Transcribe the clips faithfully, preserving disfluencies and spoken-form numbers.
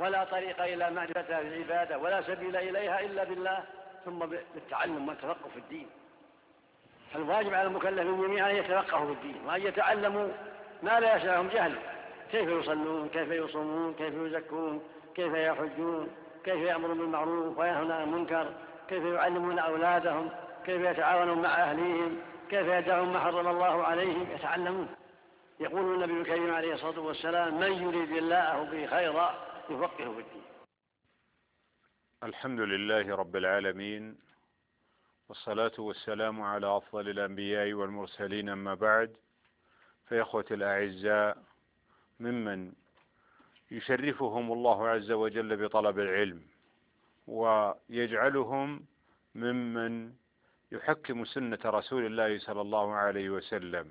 ولا طريق إلى معرفتها في العبادة ولا سبيل إليها إلا بالله، ثم بالتعلم والتفقه في الدين. فالواجب على المكلفين جميعا أن يتفقهوا في الدين وأن يتعلموا ما لا يشاءهم جهله، كيف يصلون، كيف يصومون، كيف يزكون، كيف يحجون، كيف يأمرون بالمعروف وينهون عن المنكر، كيف يعلمون أولادهم، كيف يتعاونون مع أهليهم، كيف يدعون ما حرم الله عليهم، يتعلمون. يقول النبي الكريم عليه الصلاة والسلام: من يريد الله به خيرا يفقهه في الدين. الحمد لله رب العالمين، والصلاة والسلام على أفضل الأنبياء والمرسلين، أما بعد. فإخوة الأعزاء، ممن يشرفهم الله عز وجل بطلب العلم ويجعلهم ممن يحكم سنة رسول الله صلى الله عليه وسلم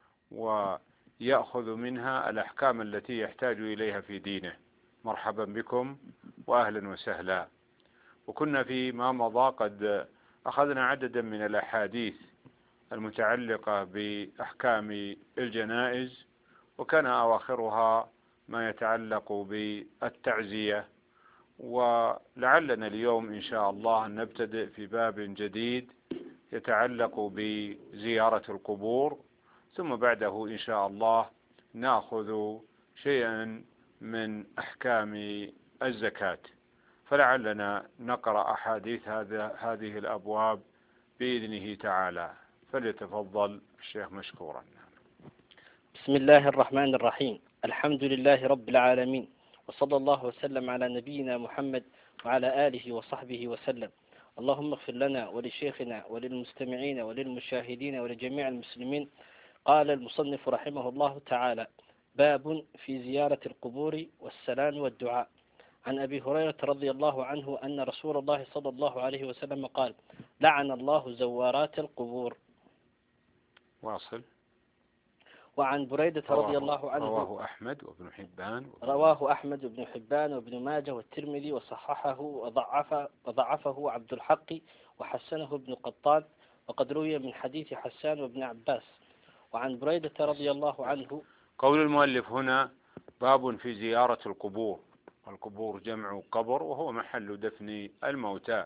ويأخذ منها الأحكام التي يحتاج إليها في دينه. مرحبا بكم وأهلا وسهلا. وكنا فيما مضى قد أخذنا عددا من الأحاديث المتعلقة بأحكام الجنائز، وكان أواخرها ما يتعلق بالتعزية، ولعلنا اليوم إن شاء الله نبتدئ في باب جديد يتعلق بزيارة القبور، ثم بعده إن شاء الله نأخذ شيئا من أحكام الزكاة. فلعلنا نقرأ أحاديث هذه الأبواب بإذنه تعالى. فليتفضل الشيخ مشكورا. بسم الله الرحمن الرحيم. الحمد لله رب العالمين، وصلى الله وسلم على نبينا محمد وعلى آله وصحبه وسلم. اللهم اغفر لنا ولشيخنا وللمستمعين وللمشاهدين ولجميع المسلمين. قال المصنف رحمه الله تعالى: باب في زيارة القبور والسلام والدعاء. عن أبي هريرة رضي الله عنه أن رسول الله صلى الله عليه وسلم قال: لعن الله زوارات القبور. واصل. وعن بريدة رضي الله عنه رواه أحمد وابن حبان رواه أحمد وابن حبان وابن ماجه والترمذي وصححه وضعفه, وضعفه عبد الحق وحسنه ابن قطان، وقد روي من حديث حسان وابن عباس. وعن بريدة رضي الله عنه. قول المؤلف هنا: باب في زيارة القبور. القبور جمع قبر، وهو محل دفن الموتى.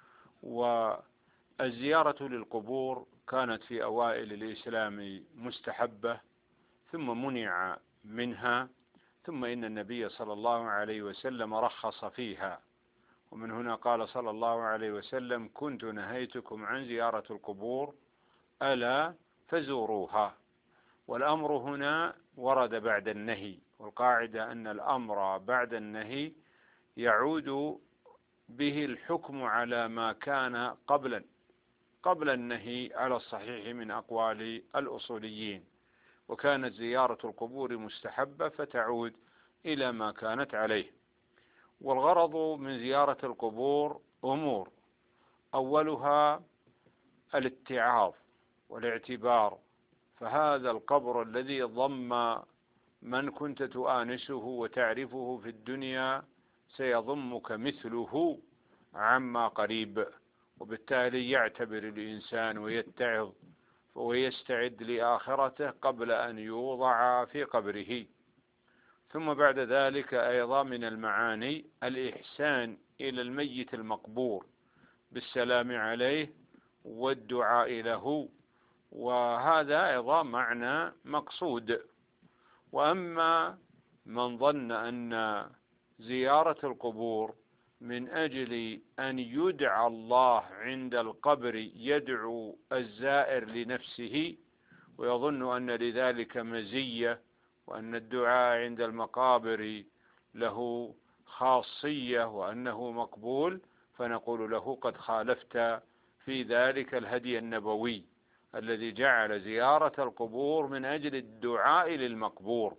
والزيارة للقبور كانت في أوائل الإسلام مستحبة، ثم منع منها، ثم إن النبي صلى الله عليه وسلم رخص فيها. ومن هنا قال صلى الله عليه وسلم: كنت نهيتكم عن زيارة القبور ألا فزوروها. والأمر هنا ورد بعد النهي، والقاعدة أن الأمر بعد النهي يعود به الحكم على ما كان قبل قبل النهي على الصحيح من أقوال الأصوليين. وكانت زيارة القبور مستحبة فتعود إلى ما كانت عليه. والغرض من زيارة القبور أمور: أولها الاتعاظ والاعتبار، فهذا القبر الذي ضم من كنت تؤانسه وتعرفه في الدنيا سيضمك مثله عما قريب، وبالتالي يعتبر الإنسان ويتعظ ويستعد لآخرته قبل أن يوضع في قبره. ثم بعد ذلك أيضا من المعاني الإحسان إلى الميت المقبور بالسلام عليه والدعاء له، وهذا أيضا معنى مقصود. وأما من ظن أن زيارة القبور من أجل أن يدعى الله عند القبر يدعو الزائر لنفسه، ويظن أن لذلك مزية، وأن الدعاء عند المقابر له خاصية وأنه مقبول، فنقول له: قد خالفت في ذلك الهدي النبوي الذي جعل زيارة القبور من أجل الدعاء للمقبور.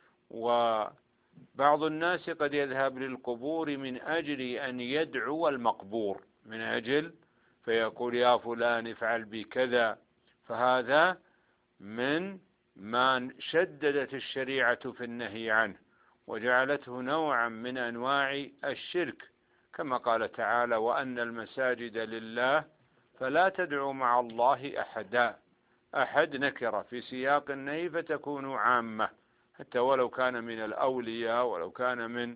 وبعض الناس قد يذهب للقبور من أجل أن يدعو المقبور، من أجل فيقول: يا فلان افعل بي كذا. فهذا من ما شددت الشريعة في النهي عنه، وجعلته نوعا من أنواع الشرك، كما قال تعالى: وأن المساجد لله فلا تدعوا مع الله أحدا. أحد نكرة في سياق النهي فتكون عامة، حتى ولو كان من الأولياء ولو كان من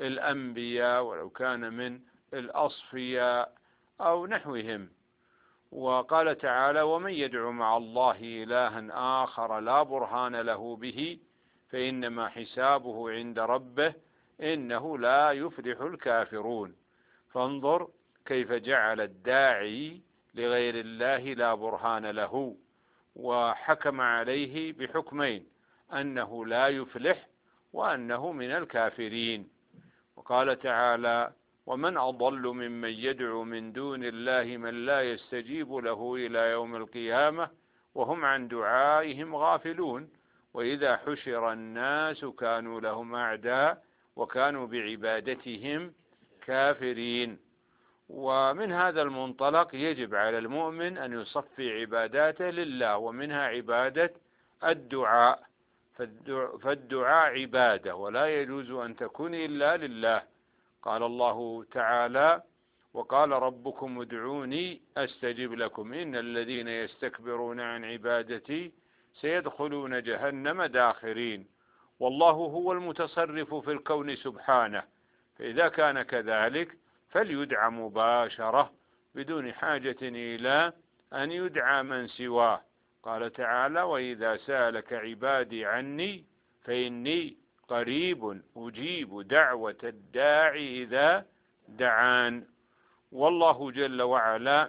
الأنبياء ولو كان من الأصفياء أو نحوهم. وقال تعالى: ومن يدع مع الله إلها آخر لا برهان له به فإنما حسابه عند ربه إنه لا يفلح الكافرون. فانظر كيف جعل الداعي لغير الله لا برهان له، وحكم عليه بحكمين: أنه لا يفلح وأنه من الكافرين. وقال تعالى: ومن أضل ممن يدعو من دون الله من لا يستجيب له إلى يوم القيامة وهم عن دعائهم غافلون وإذا حشر الناس كانوا لهم أعداء وكانوا بعبادتهم كافرين. ومن هذا المنطلق يجب على المؤمن أن يصفي عباداته لله، ومنها عبادة الدعاء، فالدعاء عبادة ولا يجوز أن تكون إلا لله. قال الله تعالى: وقال ربكم ادعوني أستجب لكم إن الذين يستكبرون عن عبادتي سيدخلون جهنم داخرين. والله هو المتصرف في الكون سبحانه، فإذا كان كذلك فليدعى مباشرة بدون حاجة إلى أن يدعى من سواه. قال تعالى: وإذا سألك عبادي عني فإني قريب أجيب دعوة الداعي إذا دعان. والله جل وعلا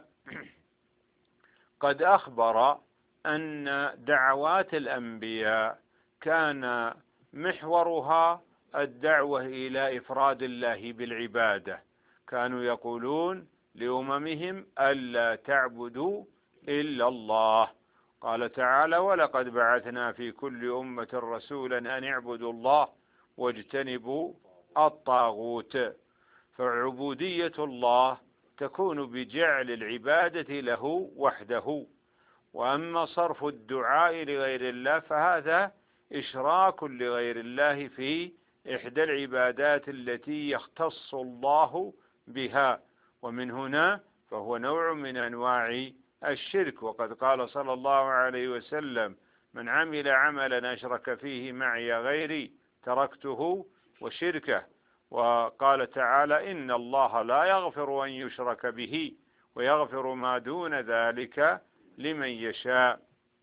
قد أخبر أن دعوات الأنبياء كان محورها الدعوة إلى إفراد الله بالعبادة. كانوا يقولون لأممهم ألا تعبدوا إلا الله. قال تعالى: ولقد بعثنا في كل أمة رسولا أن اعبدوا الله واجتنبوا الطاغوت. فعبودية الله تكون بجعل العبادة له وحده، وأما صرف الدعاء لغير الله فهذا إشراك لغير الله في إحدى العبادات التي يختص الله بها، ومن هنا فهو نوع من أنواع الشرك. وقد قال صلى الله عليه وسلم: من عمل عملا أشرك فيه معي غيري تركته وشركه. وقال تعالى: إن الله لا يغفر أن يشرك به ويغفر ما دون ذلك لمن يشاء.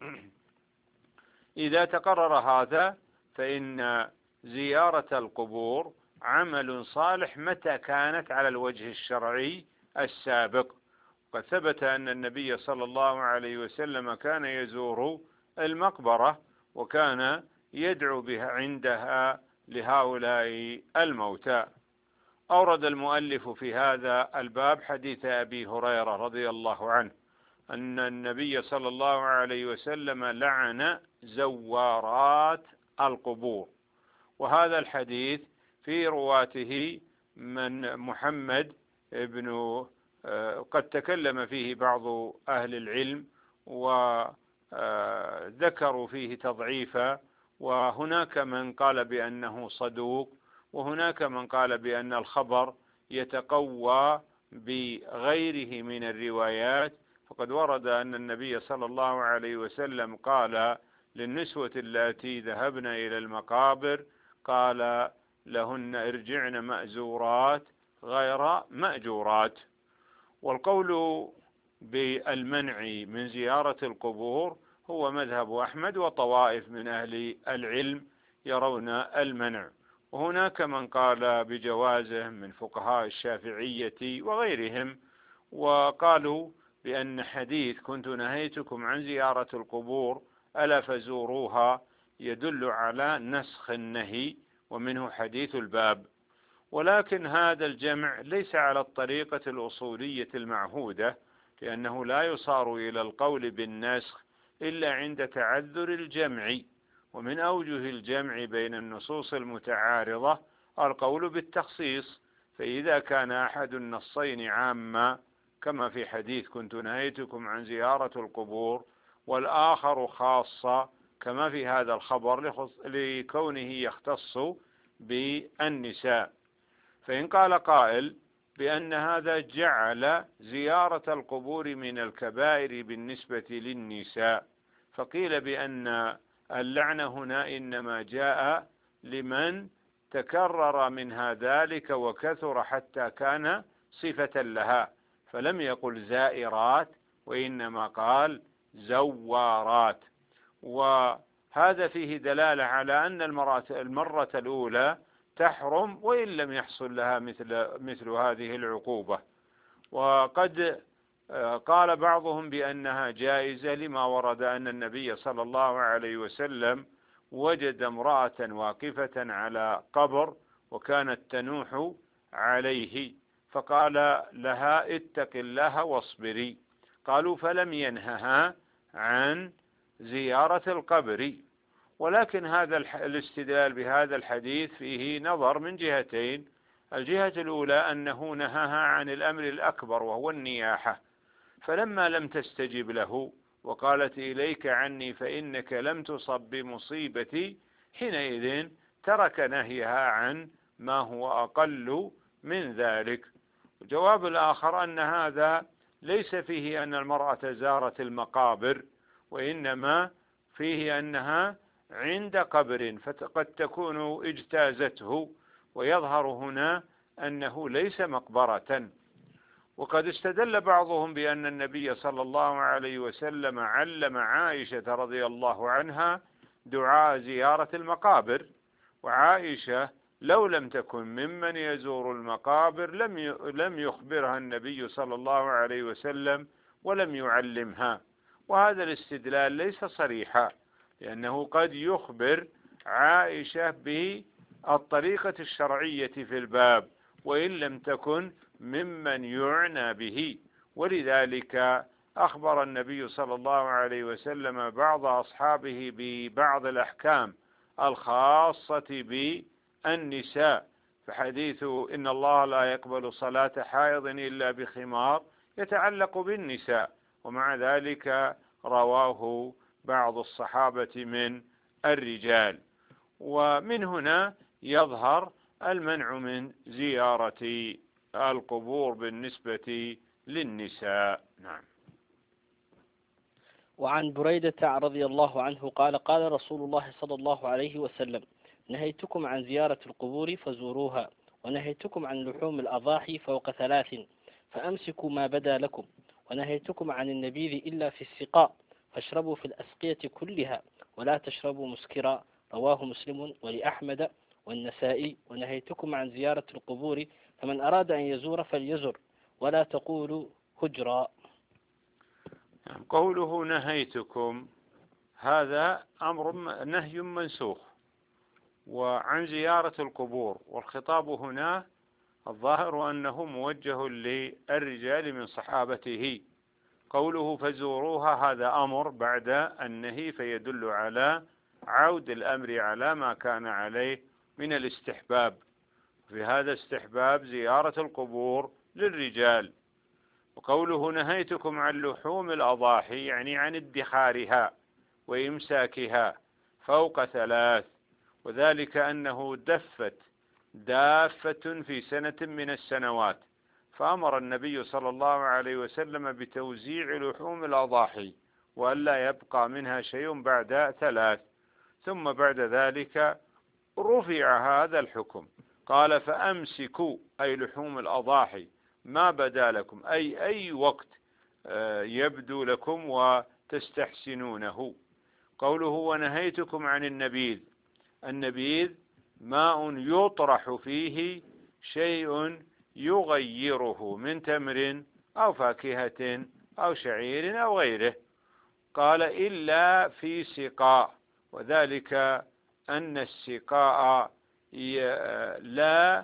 إذا تقرر هذا فإن زيارة القبور عمل صالح متى كانت على الوجه الشرعي السابق. وقد ثبت أن النبي صلى الله عليه وسلم كان يزور المقبرة وكان يدعو بها عندها لهؤلاء الموتى. أورد المؤلف في هذا الباب حديث أبي هريرة رضي الله عنه أن النبي صلى الله عليه وسلم لعن زوارات القبور، وهذا الحديث في رواته من محمد ابن قد تكلم فيه بعض أهل العلم وذكروا فيه تضعيفا، وهناك من قال بأنه صدوق، وهناك من قال بأن الخبر يتقوى بغيره من الروايات. فقد ورد أن النبي صلى الله عليه وسلم قال للنسوة اللاتي ذهبن إلى المقابر، قال لهن: ارجعن مأزورات غير مأجورات. والقول بالمنع من زيارة القبور هو مذهب أحمد وطوائف من أهل العلم يرون المنع، وهناك من قال بجوازه من فقهاء الشافعية وغيرهم، وقالوا بأن حديث كنت نهيتكم عن زيارة القبور ألا فزوروها يدل على نسخ النهي، ومنه حديث الباب. ولكن هذا الجمع ليس على الطريقة الأصولية المعهودة، لأنه لا يصار إلى القول بالنسخ إلا عند تعذر الجمع. ومن أوجه الجمع بين النصوص المتعارضة القول بالتخصيص، فإذا كان أحد النصين عاما كما في حديث كنت نهيتكم عن زيارة القبور، والآخر خاصة كما في هذا الخبر لكونه يختص بالنساء، فإن قال قائل بأن هذا جعل زيارة القبور من الكبائر بالنسبة للنساء، فقيل بأن اللعنة هنا إنما جاء لمن تكرر منها ذلك وكثر حتى كان صفة لها، فلم يقل زائرات وإنما قال زوارات. وهذا فيه دلالة على أن المرة, المرة الأولى تحرم وإن لم يحصل لها مثل, مثل هذه العقوبة. وقد قال بعضهم بأنها جائزة لما ورد أن النبي صلى الله عليه وسلم وجد امرأة واقفة على قبر وكانت تنوح عليه، فقال لها اتق الله واصبري. قالوا فلم ينهها عن زيارة القبر. ولكن هذا الاستدلال بهذا الحديث فيه نظر من جهتين. الجهة الأولى أنه نهاها عن الأمر الأكبر وهو النياحة، فلما لم تستجب له وقالت إليك عني فإنك لم تصب بمصيبتي، حينئذ ترك نهيها عن ما هو أقل من ذلك. الجواب الآخر أن هذا ليس فيه أن المرأة زارت المقابر، وإنما فيه أنها عند قبر فقد تكون اجتازته، ويظهر هنا أنه ليس مقبرة. وقد استدل بعضهم بأن النبي صلى الله عليه وسلم علم عائشة رضي الله عنها دعاء زيارة المقابر، وعائشة لو لم تكن ممن يزور المقابر لم لم يخبرها النبي صلى الله عليه وسلم ولم يعلمها. وهذا الاستدلال ليس صريحا، لأنه قد يخبر عائشة بالطريقة الشرعية في الباب وإن لم تكن ممن يعنى به. ولذلك أخبر النبي صلى الله عليه وسلم بعض أصحابه ببعض الأحكام الخاصة بالنساء، فحديث إن الله لا يقبل صلاة حائض إلا بخمار يتعلق بالنساء، ومع ذلك رواه بعض الصحابة من الرجال. ومن هنا يظهر المنع من زيارة القبور بالنسبة للنساء. نعم. وعن بريدة رضي الله عنه قال قال رسول الله صلى الله عليه وسلم نهيتكم عن زيارة القبور فزوروها، ونهيتكم عن لحوم الأضاحي فوق ثلاث فأمسكوا ما بدا لكم، ونهيتكم عن النبيذ إلا في السقاء فاشربوا في الأسقية كلها ولا تشربوا مسكرا، رواه مسلم ولأحمد والنسائي. ونهيتكم عن زيارة القبور فمن أراد أن يزور فليزر ولا تقولوا هجرا. قوله نهيتكم هذا أمر نهي منسوخ وعن زيارة القبور، والخطاب هنا الظاهر أنه موجه للرجال من صحابته. قوله فزوروها هذا أمر بعد النهي، فيدل على عود الأمر على ما كان عليه من الاستحباب. في هذا استحباب زيارة القبور للرجال. وقوله نهيتكم عن لحوم الأضاحي يعني عن ادخارها وإمساكها فوق ثلاث، وذلك أنه دفت دافة في سنة من السنوات، فأمر النبي صلى الله عليه وسلم بتوزيع لحوم الأضاحي وألا يبقى منها شيء بعد ثلاث. ثم بعد ذلك رفع هذا الحكم، قال فأمسكوا أي لحوم الأضاحي ما بدا لكم، أي أي وقت يبدو لكم وتستحسنونه. قوله ونهيتكم عن النبيذ، النبيذ ماء يطرح فيه شيء يغيره من تمر أو فاكهة أو شعير أو غيره. قال إلا في سقاء، وذلك أن السقاء لا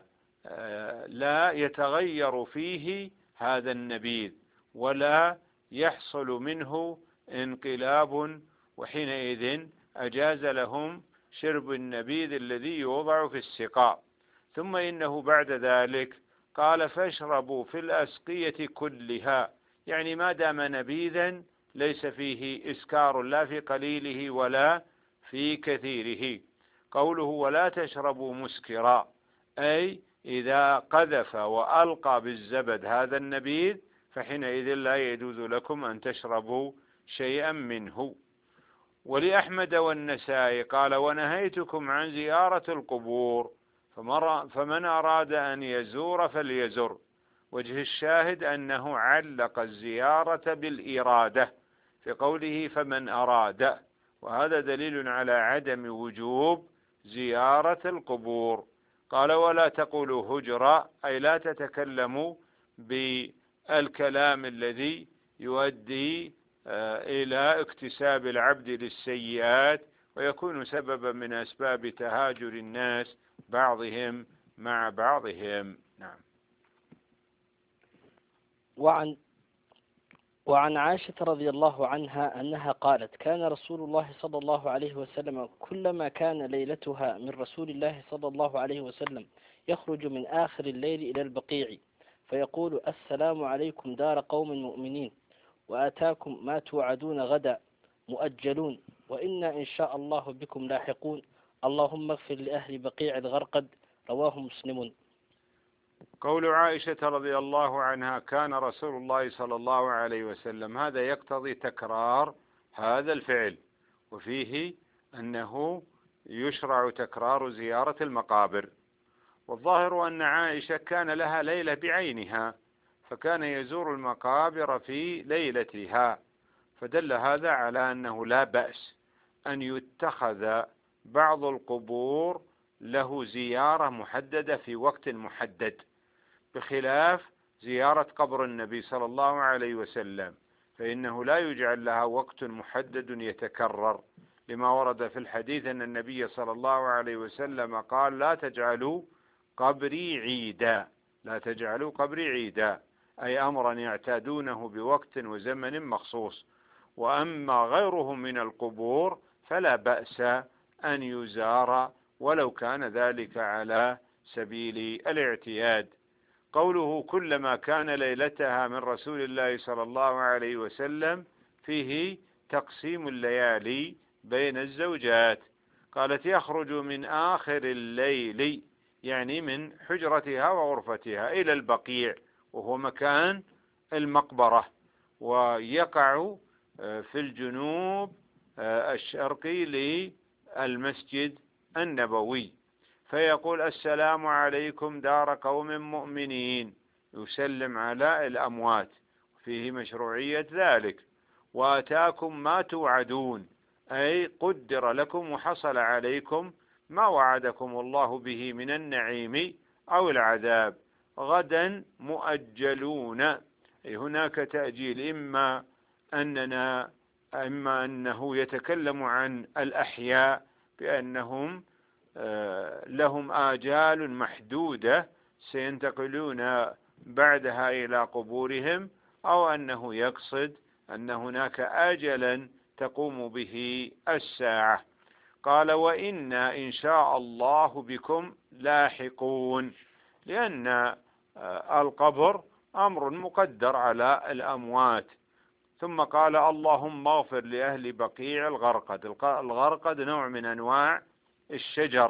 لا يتغير فيه هذا النبيذ ولا يحصل منه انقلاب، وحينئذ أجاز لهم شرب النبيذ الذي يوضع في السقاء. ثم إنه بعد ذلك قال فاشربوا في الأسقية كلها، يعني ما دام نبيذا ليس فيه إسكار لا في قليله ولا في كثيره. قوله ولا تشربوا مسكرا، أي إذا قذف وألقى بالزبد هذا النبيذ فحينئذ لا يجوز لكم أن تشربوا شيئا منه. ولأحمد والنسائي قال ونهيتكم عن زيارة القبور فمن أراد أن يزور فليزر. وجه الشاهد أنه علق الزيارة بالإرادة في قوله فمن أراد، وهذا دليل على عدم وجوب زيارة القبور. قال ولا تقولوا هجرا، أي لا تتكلموا بالكلام الذي يؤدي إلى اكتساب العبد للسيئات ويكون سببا من أسباب تهاجر الناس بعضهم مع بعضهم. نعم. وعن وعن عائشة رضي الله عنها أنها قالت كان رسول الله صلى الله عليه وسلم كلما كان ليلتها من رسول الله صلى الله عليه وسلم يخرج من آخر الليل إلى البقيع فيقول السلام عليكم دار قوم مؤمنين وآتاكم ما توعدون غدا مؤجلون وإنا إن شاء الله بكم لاحقون اللهم اغفر لأهل بقيع الغرقد. رواه مسلم. قول عائشة رضي الله عنها كان رسول الله صلى الله عليه وسلم، هذا يقتضي تكرار هذا الفعل، وفيه أنه يشرع تكرار زيارة المقابر. والظاهر أن عائشة كان لها ليلة بعينها، فكان يزور المقابر في ليلتها، فدل هذا على أنه لا بأس أن يتخذ بعض القبور له زيارة محددة في وقت محدد، بخلاف زيارة قبر النبي صلى الله عليه وسلم، فإنه لا يجعل لها وقت محدد يتكرر، لما ورد في الحديث أن النبي صلى الله عليه وسلم قال لا تجعلوا قبري عيدا، لا تجعلوا قبري عيدا، أي أمرا يعتادونه بوقت وزمن مخصوص. وأما غيره من القبور فلا بأس أن يزار ولو كان ذلك على سبيل الاعتياد. قوله كلما كان ليلتها من رسول الله صلى الله عليه وسلم فيه تقسيم الليالي بين الزوجات. قالت يخرج من آخر الليل، يعني من حجرتها وغرفتها إلى البقيع، وهو مكان المقبرة، ويقع في الجنوب الشرقي للمسجد النبوي، فيقول السلام عليكم دار قوم مؤمنين، يسلم على الأموات، فيه مشروعية ذلك. وآتاكم ما توعدون، أي قدر لكم وحصل عليكم ما وعدكم الله به من النعيم أو العذاب، غدا مؤجلون، أي هناك تأجيل، إما أننا إما أنه يتكلم عن الأحياء بأنهم لهم آجال محدودة سينتقلون بعدها إلى قبورهم، أو أنه يقصد أن هناك أجلا تقوم به الساعة. قال وإنا إن شاء الله بكم لاحقون، لأن القبر أمر مقدر على الأموات. ثم قال اللهم اغفر لأهل بقيع الغرقد. الغرقد نوع من أنواع الشجر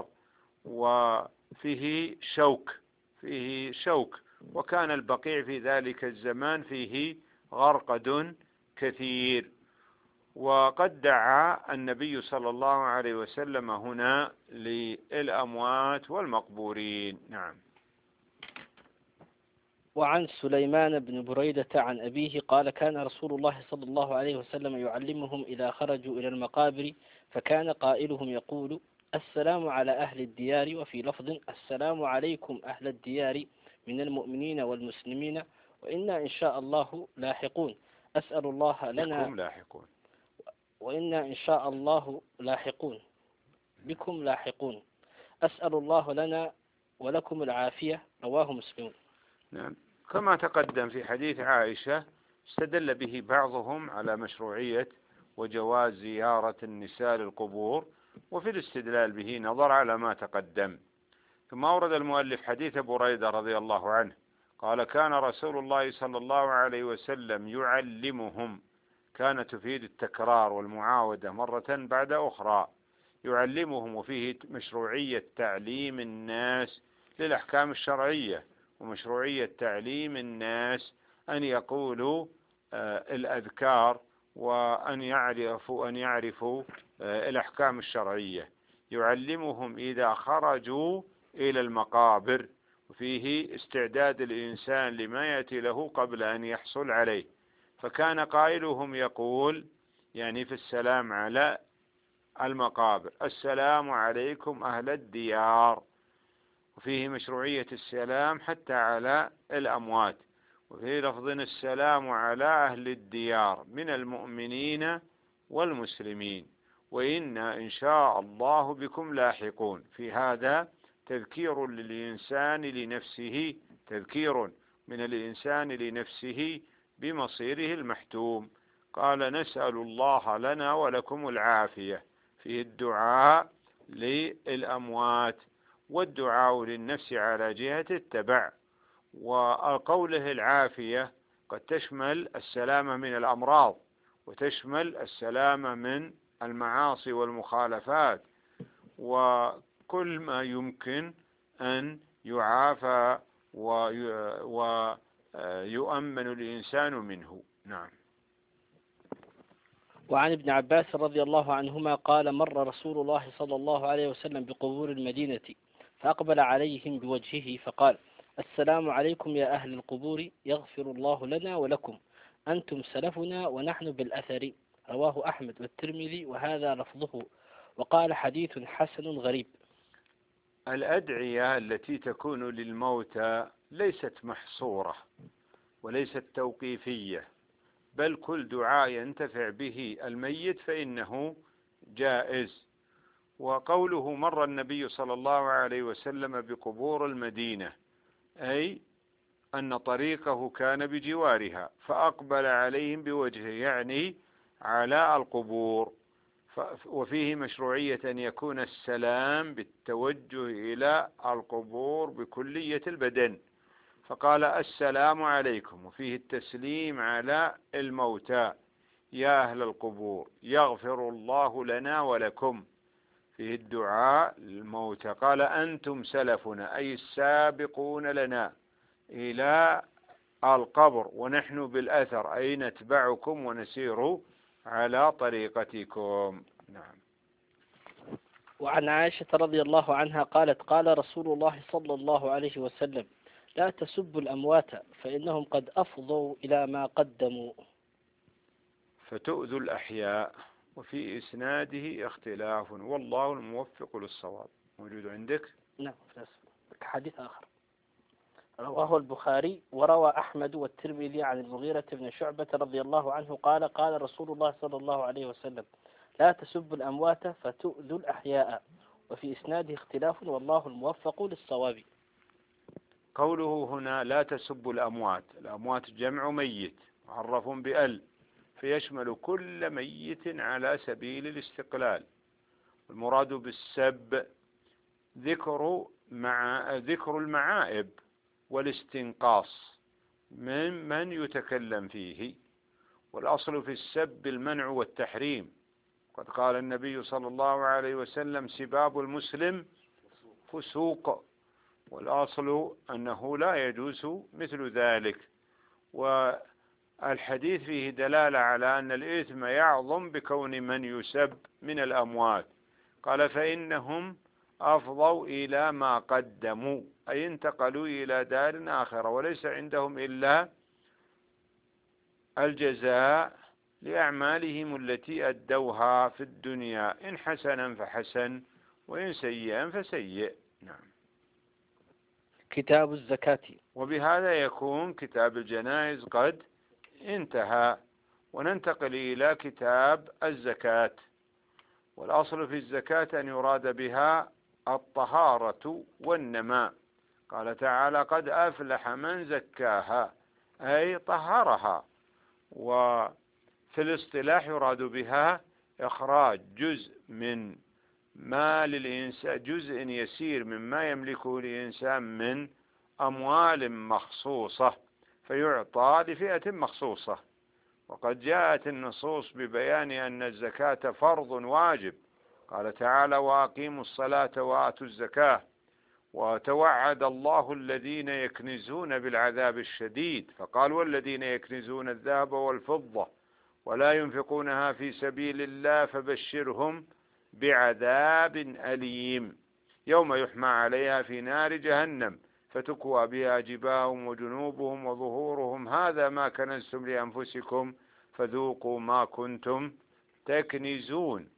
وفيه شوك فيه شوك وكان البقيع في ذلك الزمان فيه غرقد كثير. وقد دعا النبي صلى الله عليه وسلم هنا للأموات والمقبورين. نعم. وعن سليمان بن بريدة عن أبيه قال كان رسول الله صلى الله عليه وسلم يعلمهم إذا خرجوا إلى المقابر، فكان قائلهم يقول السلام على أهل الديار، وفي لفظ السلام عليكم أهل الديار من المؤمنين والمسلمين وإنا إن شاء الله لاحقون. أسأل الله لنا بكم لاحقون وإنا إن شاء الله لاحقون بكم لاحقون أسأل الله لنا ولكم العافية. رواه مسلم. نعم. كما تقدم في حديث عائشة، استدل به بعضهم على مشروعية وجواز زيارة النساء للقبور، وفي الاستدلال به نظر على ما تقدم. ثم أورد المؤلف حديث بريدة رضي الله عنه قال كان رسول الله صلى الله عليه وسلم يعلمهم، كان تفيد التكرار والمعاودة مرة بعد أخرى، يعلمهم، وفيه مشروعية تعليم الناس للأحكام الشرعية، ومشروعية تعليم الناس أن يقولوا الأذكار وأن يعرفوا أن يعرفوا الأحكام الشرعية. يعلمهم إذا خرجوا إلى المقابر، وفيه استعداد الإنسان لما يأتي له قبل أن يحصل عليه. فكان قائلهم يقول يعني في السلام على المقابر: السلام عليكم أهل الديار. وفيه مشروعية السلام حتى على الأموات. وفي لفظ: السلام على أهل الديار من المؤمنين والمسلمين وإنا إن شاء الله بكم لاحقون. في هذا تذكير للإنسان لنفسه، تذكير من الإنسان لنفسه بمصيره المحتوم. قال: نسأل الله لنا ولكم العافية. فيه الدعاء للأموات والدعاء للنفس على جهة التبع. وقوله العافية قد تشمل السلامة من الأمراض، وتشمل السلامة من المعاصي والمخالفات، وكل ما يمكن أن يعافى ويؤمن الإنسان منه. نعم. وعن ابن عباس رضي الله عنهما قال: مر رسول الله صلى الله عليه وسلم بقبور المدينة فأقبل عليهم بوجهه فقال: السلام عليكم يا أهل القبور، يغفر الله لنا ولكم، أنتم سلفنا ونحن بالأثر. رواه أحمد والترمذي وهذا لفظه، وقال: حديث حسن غريب. الأدعية التي تكون للموتى ليست محصورة وليست توقيفية، بل كل دعاء ينتفع به الميت فإنه جائز. وقوله: مر النبي صلى الله عليه وسلم بقبور المدينة، أي أن طريقه كان بجوارها فأقبل عليهم بوجهه، يعني على القبور. وفيه مشروعية أن يكون السلام بالتوجه إلى القبور بكلية البدن، فقال: السلام عليكم. وفيه التسليم على الموتى: يا أهل القبور يغفر الله لنا ولكم. فيه الدعاء للموتى: قال: أنتم سلفنا، أي السابقون لنا إلى القبر، ونحن بالأثر، أي نتبعكم ونسير على طريقتكم. نعم. وعن عائشة رضي الله عنها قالت: قال رسول الله صلى الله عليه وسلم: لا تسبوا الأموات فإنهم قد أفضوا إلى ما قدموا. فتؤذوا الأحياء. وفي إسناده اختلاف، والله الموفق للصواب. موجود عندك؟ نعم، حديث آخر رواه البخاري وروى أحمد والترمذي عن المغيرة بن شعبة رضي الله عنه قال: قال رسول الله صلى الله عليه وسلم: لا تسبوا الأموات فتؤذوا الأحياء. وفي إسناده اختلاف، والله الموفق للصواب. قوله هنا: لا تسبوا الأموات. الأموات جمع ميت معرف بأل، فيشمل كل ميت على سبيل الاستقلال. المراد بالسب ذكر مع ذكر المعائب والاستنقاص من من يتكلم فيه. والأصل في السب المنع والتحريم. قد قال النبي صلى الله عليه وسلم: سباب المسلم فسوق. والأصل أنه لا يجوز مثل ذلك. والحديث فيه دلالة على أن الإثم يعظم بكون من يسب من الأموات. قال: فإنهم أفضوا إلى ما قدموا، أي انتقلوا إلى دار آخرة وليس عندهم إلا الجزاء لأعمالهم التي أدوها في الدنيا، إن حسنا فحسن وإن سيئا فسيء. نعم. كتاب الزكاة. وبهذا يكون كتاب الجنائز قد انتهى، وننتقل إلى كتاب الزكاة. والأصل في الزكاة أن يراد بها الطهارة والنماء. قال تعالى: قد أفلح من زكاها، أي طهرها. وفي الاصطلاح يراد بها إخراج جزء من مال الإنسان، جزء يسير مما يملكه الإنسان من أموال مخصوصة فيعطى لفئة مخصوصة. وقد جاءت النصوص ببيان أن الزكاة فرض واجب. قال تعالى: وأقيموا الصلاة وآتوا الزكاة. وتوعد الله الذين يكنزون بالعذاب الشديد، فقال: والذين يكنزون الذهب والفضة ولا ينفقونها في سبيل الله فبشرهم بعذاب أليم. يوم يحمى عليها في نار جهنم فتكوى بها جباههم وجنوبهم وظهورهم هذا ما كنزتم لأنفسكم فذوقوا ما كنتم تكنزون.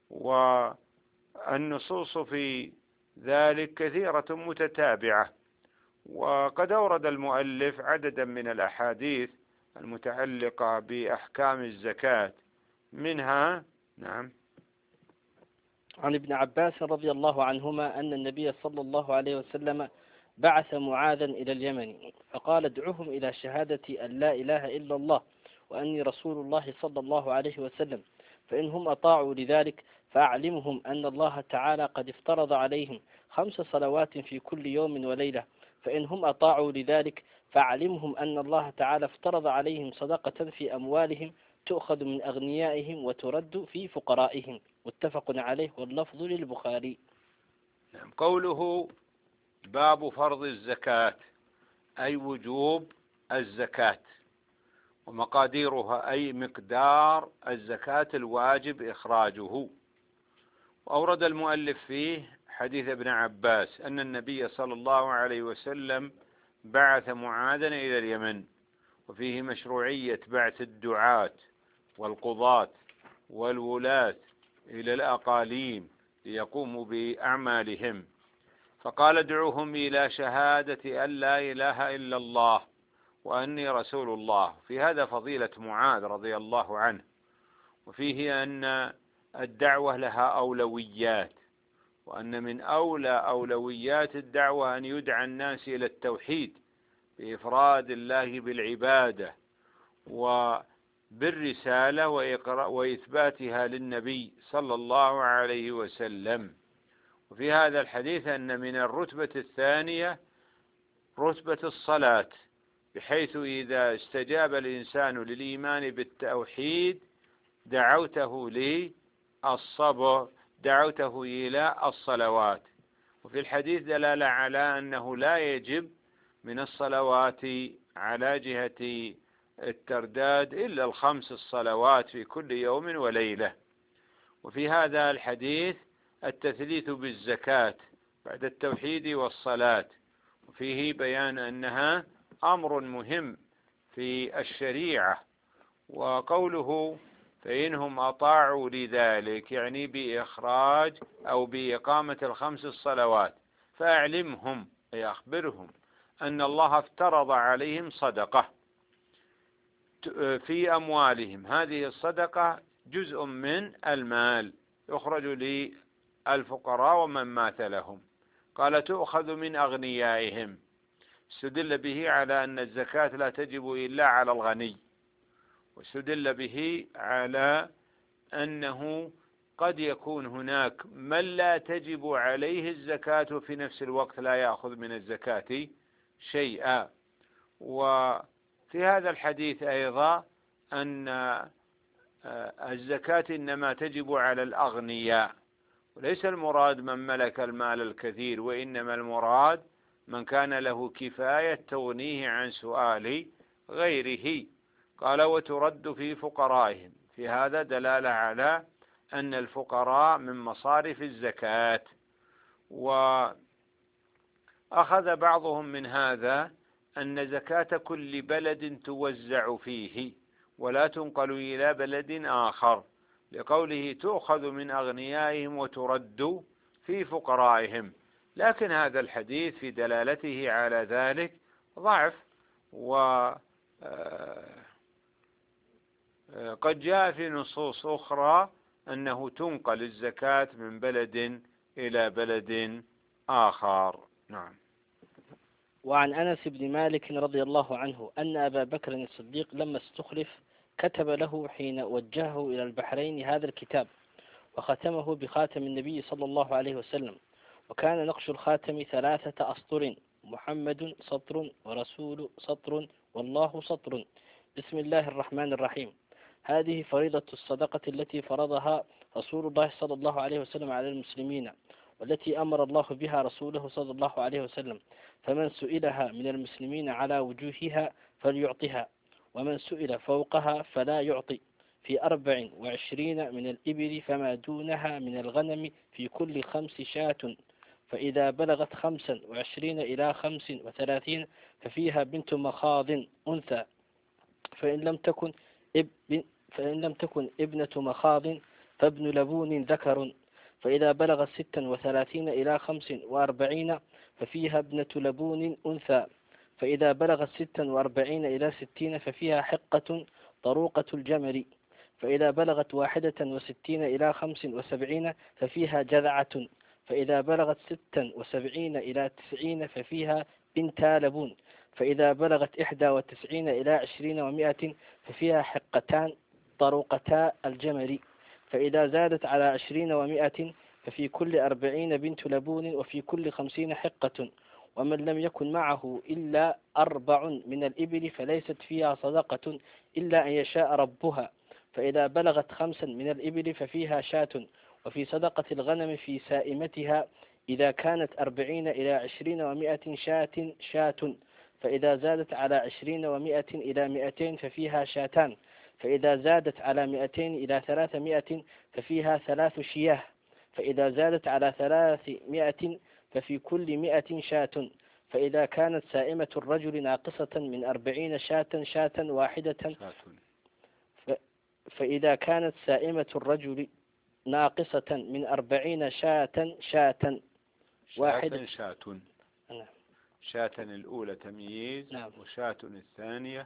والنصوص في ذلك كثيرة متتابعة، وقد أورد المؤلف عددا من الأحاديث المتعلقة بأحكام الزكاة، منها نعم عن ابن عباس رضي الله عنهما أن النبي صلى الله عليه وسلم بعث معاذا إلى اليمن فقال ادعوهم إلى شهادة أن لا إله إلا الله وأني رسول الله صلى الله عليه وسلم، فإنهم أطاعوا لذلك فأعلمهم أن الله تعالى قد افترض عليهم خمس صلوات في كل يوم وليلة، فإنهم أطاعوا لذلك فأعلمهم أن الله تعالى افترض عليهم صدقة في أموالهم تؤخذ من أغنيائهم وترد في فقرائهم، متفق عليه واللفظ للبخاري. نعم. قوله باب فرض الزكاة أي وجوب الزكاة ومقاديرها أي مقدار الزكاة الواجب إخراجه. وأورد المؤلف فيه حديث ابن عباس أن النبي صلى الله عليه وسلم بعث معاذا إلى اليمن، وفيه مشروعية بعث الدعاة والقضاة والولاة إلى الأقاليم ليقوموا بأعمالهم، فقال ادعوهم إلى شهادة أن لا إله إلا الله وأني رسول الله. في هذا فضيلة معاذ رضي الله عنه، وفيه أن الدعوة لها أولويات، وأن من أولى أولويات الدعوة أن يدعى الناس إلى التوحيد بإفراد الله بالعبادة وبالرسالة وإثباتها للنبي صلى الله عليه وسلم. وفي هذا الحديث أن من الرتبة الثانية رتبة الصلاة، بحيث إذا استجاب الإنسان للإيمان بالتوحيد دعوته للصبر دعوته إلى الصلوات. وفي الحديث دلالة على أنه لا يجب من الصلوات على جهة الترداد إلا الخمس الصلوات في كل يوم وليلة. وفي هذا الحديث التثليث بالزكاة بعد التوحيد والصلاة، وفيه بيان أنها أمر مهم في الشريعة. وقوله فإنهم أطاعوا لذلك يعني بإخراج أو بإقامة الخمس الصلوات، فأعلمهم أي أخبرهم أن الله افترض عليهم صدقة في أموالهم، هذه الصدقة جزء من المال يخرج للفقراء ومن مات لهم، قال تؤخذ من أغنيائهم، استدل به على أن الزكاة لا تجب إلا على الغني، واستدل به على أنه قد يكون هناك من لا تجب عليه الزكاة وفي نفس الوقت لا يأخذ من الزكاة شيئا. وفي هذا الحديث أيضا أن الزكاة إنما تجب على الأغنياء، وليس المراد من ملك المال الكثير، وإنما المراد من كان له كفاية تغنيه عن سؤال غيره. قال وترد في فقرائهم، في هذا دلالة على أن الفقراء من مصارف الزكاة. وأخذ بعضهم من هذا أن زكاة كل بلد توزع فيه ولا تنقل إلى بلد آخر، لقوله تؤخذ من أغنيائهم وترد في فقرائهم، لكن هذا الحديث في دلالته على ذلك ضعف، وقد جاء في نصوص أخرى أنه تنقل الزكاة من بلد إلى بلد آخر. نعم. وعن أنس بن مالك رضي الله عنه أن أبا بكر الصديق لما استخلف كتب له حين وجهه إلى البحرين هذا الكتاب، وختمه بخاتم النبي صلى الله عليه وسلم، وكان نقش الخاتم ثلاثة أسطر: محمد سطر ورسول سطر والله سطر. بسم الله الرحمن الرحيم. هذه فريضة الصدقة التي فرضها رسول الله صلى الله عليه وسلم على المسلمين، والتي أمر الله بها رسوله صلى الله عليه وسلم، فمن سئلها من المسلمين على وجوهها فليعطها، ومن سئل فوقها فلا يعطي، في أربع وعشرين من الإبل فما دونها من الغنم في كل خمس شاة، فإذا بلغت خمسا وعشرين إلى خمس وثلاثين ففيها بنت مخاض أنثى، فإن لم تكن اب فإن لم تكن ابنة مخاض فابن لبون ذكر. فإذا بلغت ستا وثلاثين إلى خمس وأربعين ففيها ابنة لبون أنثى، فإذا بلغت ستا وأربعين إلى ستين ففيها حقة طروقة الجمل، فإذا بلغت واحدة وستين إلى خمس وسبعين ففيها جذعة، فإذا بلغت ستا وسبعين إلى تسعين ففيها بنتا لبون، فإذا بلغت إحدى وتسعين إلى عشرين ومائة ففيها حقتان طروقتا الجمل، فإذا زادت على عشرين ومائة ففي كل أربعين بنت لبون وفي كل خمسين حقة. ومن لم يكن معه إلا أربع من الإبل فليست فيها صدقة إلا أن يشاء ربها، فإذا بلغت خمسا من الإبل ففيها شاة. وفي صدقة الغنم في سائمتها إذا كانت أربعين إلى عشرين ومائة شاة شاة، فإذا زادت على عشرين ومائة إلى مائتين ففيها شاتان، فإذا زادت على مائتين إلى ثلاثمائة ففيها ثلاث شياه، فإذا زادت على ثلاثمائة ففي كل مائة شاة، فإذا كانت سائمة الرجل ناقصة من أربعين شاة شاة واحدة فإذا كانت سائمة الرجل ناقصة من أربعين شاة شاة واحدة شاة نعم. شاة الأولى تمييز، نعم. وشاة الثانية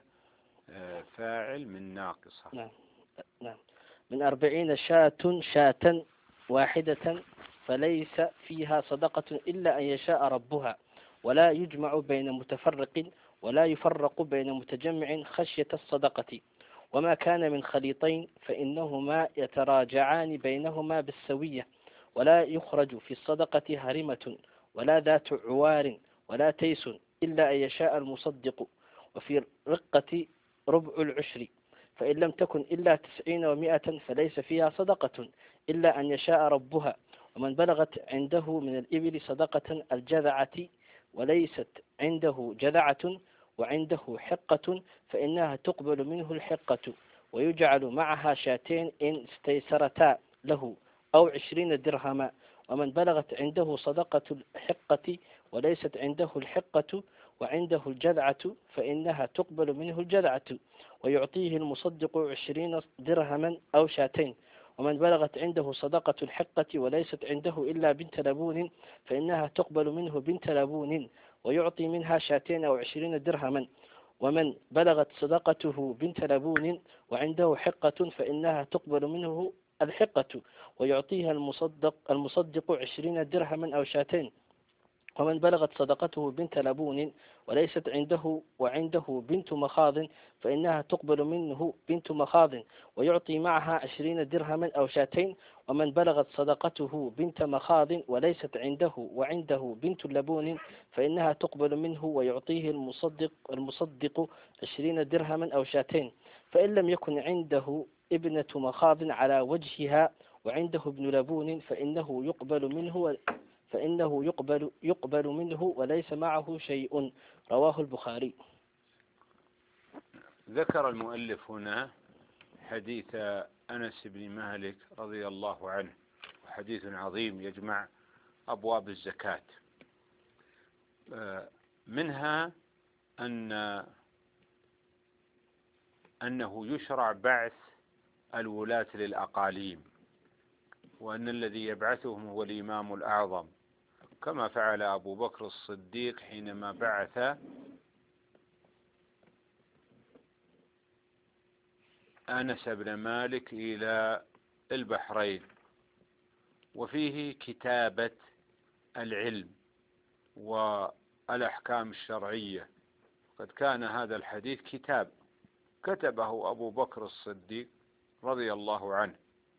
فاعل من ناقصة. نعم. نعم. من أربعين شاة شاة واحدة فليس فيها صدقة إلا أن يشاء ربها، ولا يجمع بين متفرق ولا يفرق بين متجمع خشية الصدقة. وما كان من خليطين فإنهما يتراجعان بينهما بالسوية، ولا يخرج في الصدقة هرمة ولا ذات عوار ولا تيس إلا أن يشاء المصدق. وفي رقة ربع العشر، فإن لم تكن إلا تسعين ومائة فليس فيها صدقة إلا أن يشاء ربها. ومن بلغت عنده من الإبل صدقة الجذعة وليست عنده جذعة وعنده حقة فإنها تقبل منه الحقة، ويجعل معها شاتين إن استيسرتا له أو عشرين درهما. ومن بلغت عنده صدقة الحقة وليست عنده الحقة وعنده الجذعة فإنها تقبل منه الجذعة، ويعطيه المصدق عشرين درهما أو شاتين. ومن بلغت عنده صدقة الحقة وليست عنده إلا بنت لبون فإنها تقبل منه بنت لبون، ويعطي منها شاتين أو عشرين درهما. ومن بلغت صدقته بنت لبون وعنده حقة فإنها تقبل منه الحقة، ويعطيها المصدق المصدق عشرين درهما أو شاتين. ومن بلغت صدقته بنت لبون وليست عنده وعنده بنت مخاض فإنها تقبل منه بنت مخاض، ويعطي معها عشرين درهما أو شاتين. ومن بلغت صدقته بنت مخاض وليست عنده وعنده بنت لبون فإنها تقبل منه ويعطيه المصدق المصدق عشرين درهما أو شاتين. فإن لم يكن عنده ابنة مخاض على وجهها وعنده ابن لبون فإنه يقبل منه فإنه يقبل يقبل منه وليس معه شيء. رواه البخاري. ذكر المؤلف هنا حديث أنس بن مالك رضي الله عنه، وحديث عظيم يجمع أبواب الزكاة. منها أن أنه يشرع بعث الولاة للأقاليم، وأن الذي يبعثهم هو الإمام الأعظم، كما فعل أبو بكر الصديق حينما بعث أنس بن مالك إلى البحرين. وفيه كتابة العلم والأحكام الشرعية، قد كان هذا الحديث كتاب كتبه أبو بكر الصديق رضي الله عنه.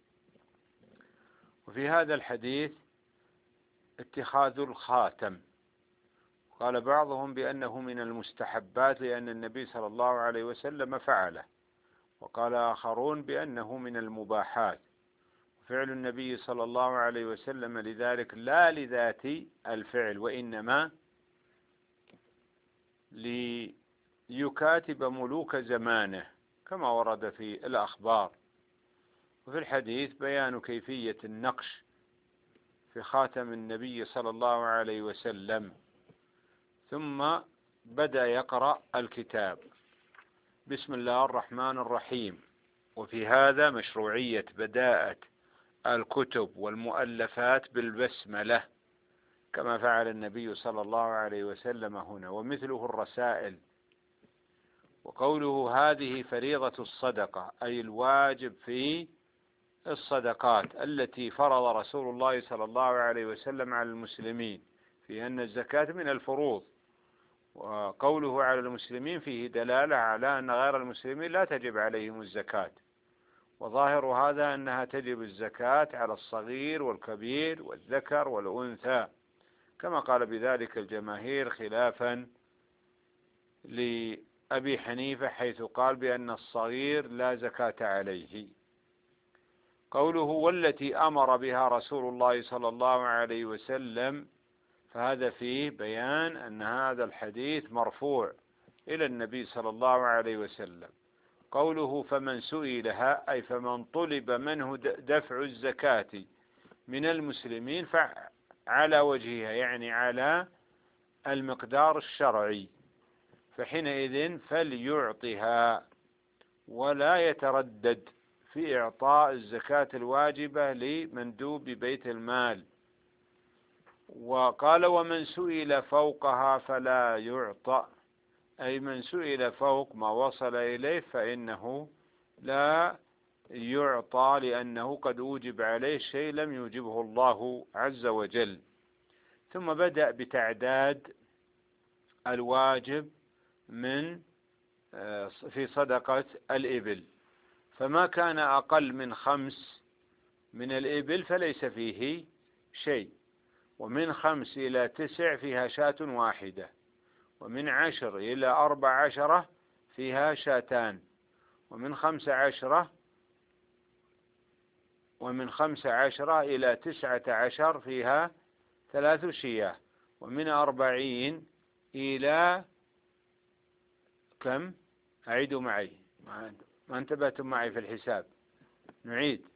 وفي هذا الحديث اتخاذ الخاتم، قال بعضهم بأنه من المستحبات لأن النبي صلى الله عليه وسلم فعله، وقال آخرون بأنه من المباحات، فعل النبي صلى الله عليه وسلم لذلك لا لذات الفعل، وإنما ليكاتب ملوك زمانه كما ورد في الأخبار. وفي الحديث بيان كيفية النقش في خاتم النبي صلى الله عليه وسلم. ثم بدأ يقرأ الكتاب. بسم الله الرحمن الرحيم. وفي هذا مشروعية بداءة الكتب والمؤلفات بالبسملة كما فعل النبي صلى الله عليه وسلم هنا، ومثله الرسائل. وقوله هذه فريضة الصدقة أي الواجب في الصدقات التي فرض رسول الله صلى الله عليه وسلم على المسلمين، في أن الزكاة من الفروض. وقوله على المسلمين فيه دلالة على أن غير المسلمين لا تجب عليهم الزكاة، وظاهر هذا أنها تجب الزكاة على الصغير والكبير والذكر والأنثى، كما قال بذلك الجماهير خلافا لأبي حنيفة حيث قال بأن الصغير لا زكاة عليه. قوله والتي أمر بها رسول الله صلى الله عليه وسلم، فهذا فيه بيان أن هذا الحديث مرفوع إلى النبي صلى الله عليه وسلم. قوله فمن سئلها أي فمن طلب منه دفع الزكاة من المسلمين فعلى وجهها، يعني على المقدار الشرعي، فحينئذ فليعطها ولا يتردد في إعطاء الزكاة الواجبة لمندوب بيت المال. وقال ومن سئل فوقها فلا يعطى، أي من سئل فوق ما وصل إليه فإنه لا يعطى، لأنه قد أوجب عليه شيء لم يوجبه الله عز وجل. ثم بدأ بتعداد الواجب من في صدقة الإبل، فما كان أقل من خمس من الإبل فليس فيه شيء، ومن خمس إلى تسع فيها شاة واحدة، ومن عشر إلى أربع عشرة فيها شاتان، ومن خمس عشرة ومن خمس عشرة إلى تسعة عشر فيها ثلاث شياه، ومن أربعين إلى كم؟ أعيدوا معي، ما انتبهتم معي في الحساب، نعيد.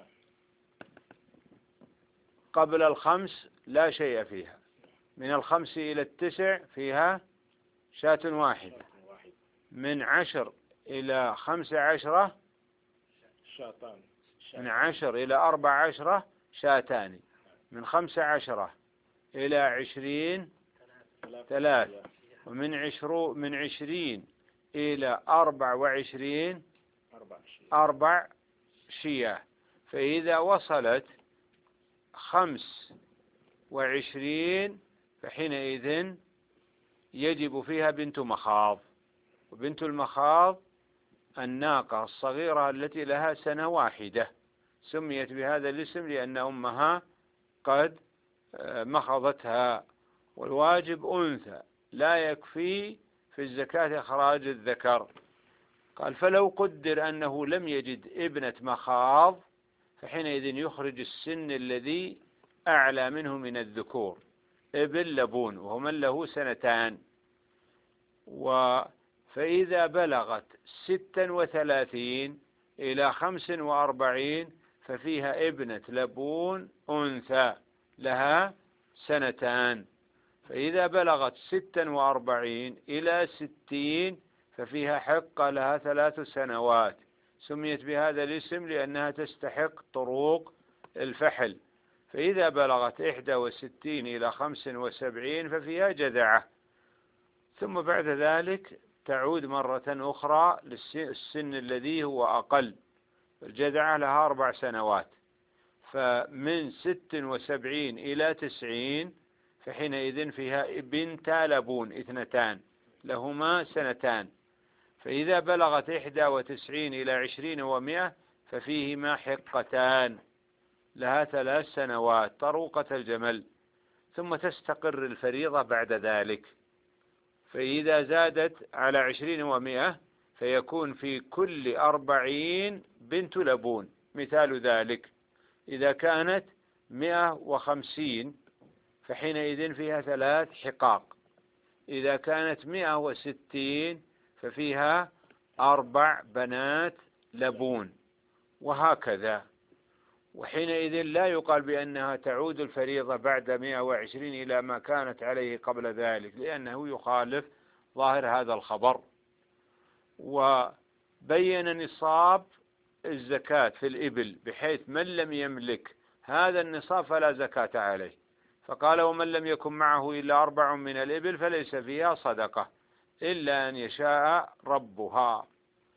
قبل الخمس لا شيء فيها، من الخمس إلى التسع فيها شاة واحدة، من عشر إلى خمس عشرة شاتان، من عشر إلى أربع عشرة شاتان، من خمس عشرة إلى عشرين ثلاث، ومن عشرو من عشرين إلى أربع وعشرين أربع شياه. فإذا وصلت خمس وعشرين فحينئذ يجب فيها بنت مخاض، وبنت المخاض الناقة الصغيرة التي لها سنة واحدة، سميت بهذا الاسم لأن أمها قد مخضتها. والواجب أنثى، لا يكفي في الزكاة إخراج الذكر. قال فلو قدر أنه لم يجد ابنة مخاض فحينئذ يخرج السن الذي أعلى منه من الذكور، ابن لبون وهو من له سنتان. و فإذا بلغت ستا وثلاثين إلى خمس وأربعين ففيها ابنة لبون أنثى لها سنتان. فإذا بلغت ستا وأربعين إلى ستين ففيها حقة لها ثلاث سنوات، سميت بهذا الاسم لأنها تستحق طروق الفحل. فإذا بلغت إحدى وستين إلى خمس وسبعين ففيها جذعة. ثم بعد ذلك تعود مرة أخرى للسن الذي هو أقل، الجذعة لها أربع سنوات، فمن ست وسبعين إلى تسعين فحينئذ فيها بنت لبون اثنتان لهما سنتان. فإذا بلغت إحدى وتسعين إلى عشرين ومئة ففيهما حقتان لها ثلاث سنوات طروقة الجمل. ثم تستقر الفريضة بعد ذلك، فإذا زادت على عشرين ومئة فيكون في كل أربعين بنت لبون. مثال ذلك إذا كانت مئة وخمسين فحينئذ فيها ثلاث حقاق، إذا كانت مئة وستين ففيها أربع بنات لبون، وهكذا. وحينئذ لا يقال بأنها تعود الفريضة بعد مئة وعشرين إلى ما كانت عليه قبل ذلك، لأنه يخالف ظاهر هذا الخبر. وبين نصاب الزكاة في الإبل بحيث من لم يملك هذا النصاب فلا زكاة عليه، فقال ومن لم يكن معه إلا أربع من الإبل فليس فيها صدقة إلا أن يشاء ربها.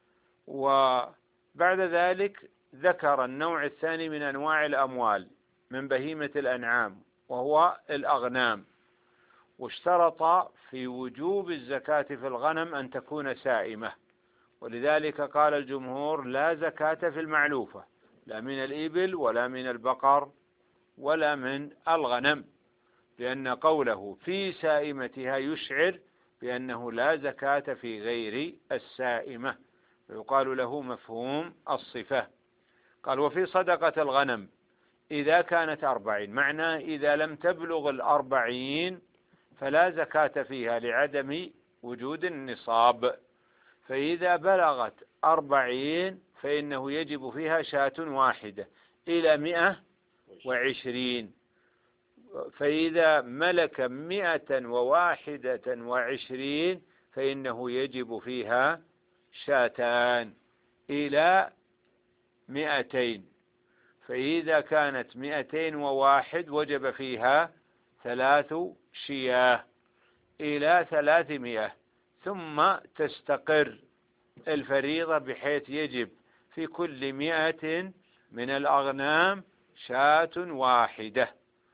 وبعد ذلك ذكر النوع الثاني من أنواع الأموال من بهيمة الأنعام وهو الأغنام، واشترط في وجوب الزكاة في الغنم أن تكون سائمة، ولذلك قال الجمهور لا زكاة في المعلوفة، لا من الإبل ولا من البقر ولا من الغنم، لأن قوله في سائمتها يشعر بأنه لا زكاة في غير السائمة، فيقال له مفهوم الصفة. قال وفي صدقة الغنم إذا كانت أربعين، معناه إذا لم تبلغ الأربعين فلا زكاة فيها لعدم وجود النصاب، فإذا بلغت أربعين فإنه يجب فيها شاة واحدة إلى مئة وعشرين، فإذا ملك مئة وواحدة وعشرين فإنه يجب فيها شاتان إلى مئتين، فإذا كانت مئتين وواحد وجب فيها ثلاث شياه إلى ثلاثمائة، ثم تستقر الفريضة بحيث يجب في كل مئة من الأغنام شاة واحدة.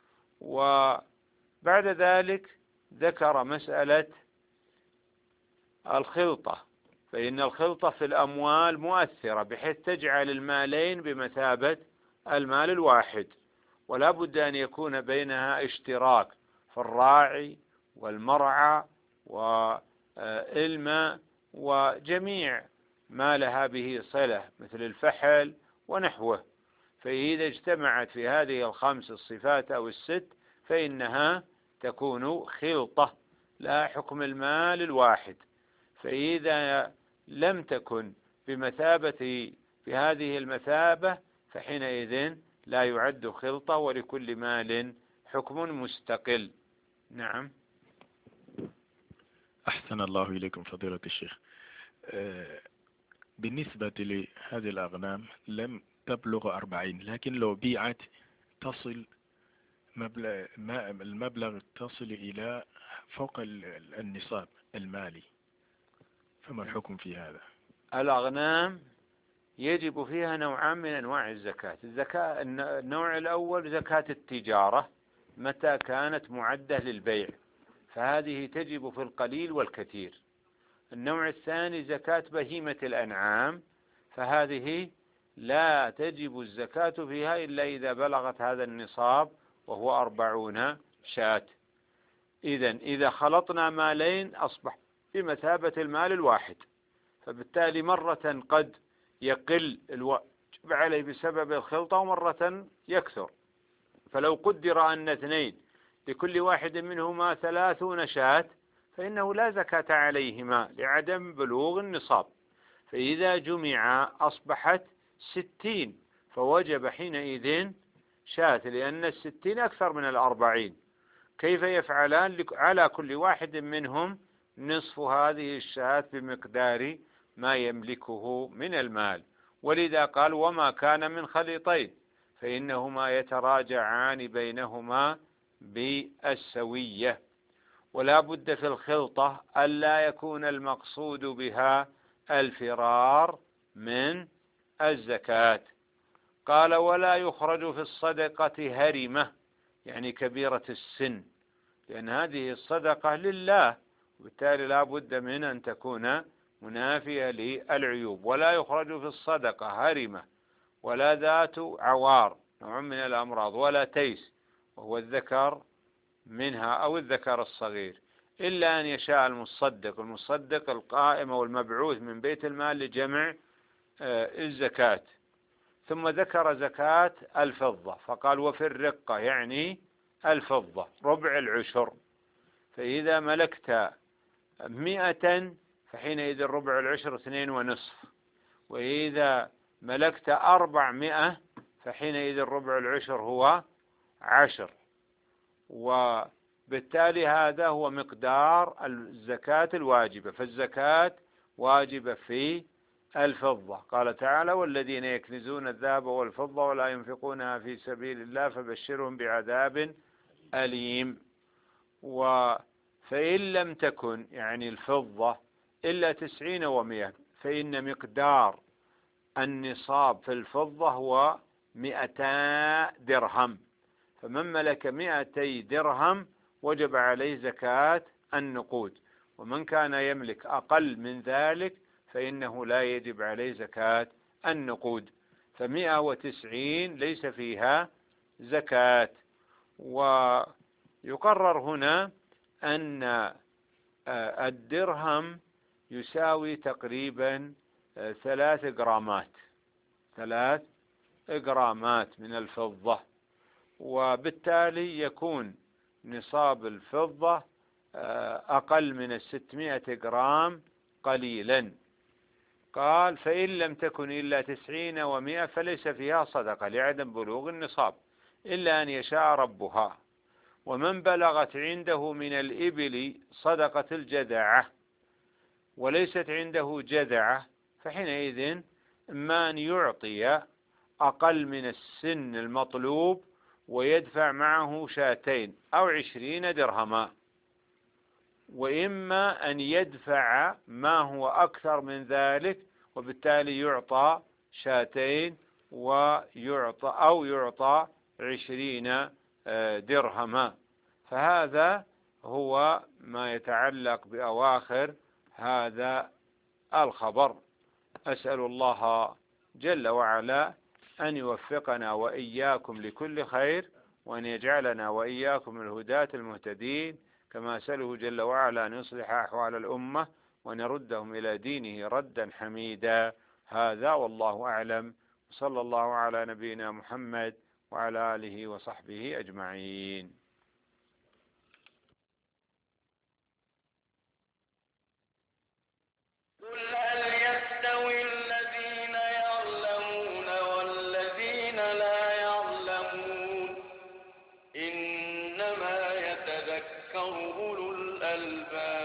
وبعد ذلك ذكر مسألة الخلطة، فإن الخلطة في الأموال مؤثرة بحيث تجعل المالين بمثابة المال الواحد، ولا بد أن يكون بينها اشتراك في الراعي والمرعى والماء وجميع ما لها به صلة مثل الفحل ونحوه، فإذا اجتمعت في هذه الخمس الصفات أو الست فإنها تكون خلطة لا حكم المال الواحد، فإذا لم تكن بمثابة بهذه المثابة فحينئذ لا يعد خلطة، ولكل مال حكم مستقل. نعم. أحسن الله إليكم فضيلة الشيخ. بالنسبة لهذه الأغنام لم تبلغ أربعين، لكن لو بيعت تصل مبلغ المبلغ تصل إلى فوق النصاب المالي، فما الحكم في هذا؟ الأغنام يجب فيها نوعان من أنواع الزكاة. الزكاة النوع الأول زكاة التجارة متى كانت معدة للبيع، فهذه تجب في القليل والكثير. النوع الثاني زكاة بهيمة الأنعام، فهذه لا تجب الزكاة فيها إلا إذا بلغت هذا النصاب وهو أربعون شاة. إذن إذا خلطنا مالين أصبح بمثابة المال الواحد، فبالتالي مرة قد يقل الواجب عليه بسبب الخلطة ومرة يكثر، فلو قدر أن اثنين لكل واحد منهما ثلاثون شاة فإنه لا زكاة عليهما لعدم بلوغ النصاب، فإذا جمع أصبحت ستين فوجب حينئذ شاة، لأن الستين أكثر من الأربعين. كيف يفعلان؟ على كل واحد منهم نصف هذه الشاة بمقدار ما يملكه من المال، ولذا قال وما كان من خليطين فإنهما يتراجعان بينهما بالسوية. ولا بد في الخلطة ألا يكون المقصود بها الفرار من الزكاة. قال ولا يخرج في الصدقة هرمة، يعني كبيرة السن، لأن هذه الصدقة لله، وبالتالي لا بد من أن تكون منافية للعيوب. ولا يخرج في الصدقة هرمة ولا ذات عوار نوع من الأمراض ولا تيس وهو الذكر منها أو الذكر الصغير، إلا أن يشاء المصدق المصدق القائم والمبعوث من بيت المال لجمع الزكاة. ثم ذكر زكاة الفضة فقال وفي الرقة، يعني الفضة ربع العشر، فإذا ملكت مئة فحينئذ ربع العشر اثنين ونصف، وإذا ملكت أربعمائة فحينئذ ربع العشر هو عشر، وبالتالي هذا هو مقدار الزكاة الواجبة. فالزكاة واجبة في الفضة، قال تعالى: والذين يكنزون الذهب والفضة ولا ينفقونها في سبيل الله فبشرهم بعذاب أليم. فإن لم تكن يعني الفضة إلا تسعين ومئة، فإن مقدار النصاب في الفضة هو مئتا درهم، فمن ملك مئتي درهم وجب عليه زكاة النقود، ومن كان يملك أقل من ذلك فإنه لا يجب عليه زكاة النقود. فمئة وتسعين ليس فيها زكاة. ويقرر هنا أن الدرهم يساوي تقريبا ثلاث جرامات ثلاث جرامات من الفضة، وبالتالي يكون نصاب الفضة أقل من الستمائة جرام قليلا. قال: فإن لم تكن إلا تسعين ومئة فليس فيها صدقة لعدم بلوغ النصاب إلا أن يشاء ربها. ومن بلغت عنده من الإبل صدقة الجذعة وليست عنده جذعة فحينئذ إما أن يعطي أقل من السن المطلوب ويدفع معه شاتين أو عشرين درهما، وإما أن يدفع ما هو أكثر من ذلك وبالتالي يعطى شاتين ويعطى أو يعطى عشرين درهما. فهذا هو ما يتعلق بأواخر هذا الخبر. أسأل الله جل وعلا أن يوفقنا وإياكم لكل خير، وأن يجعلنا وإياكم الهداة المهتدين، كما أسأله جل وعلا أن يصلح أحوال الأمة وأن يردهم إلى دينه ردا حميدا. هذا والله أعلم، صلى الله على نبينا محمد وعلى آله وصحبه أجمعين.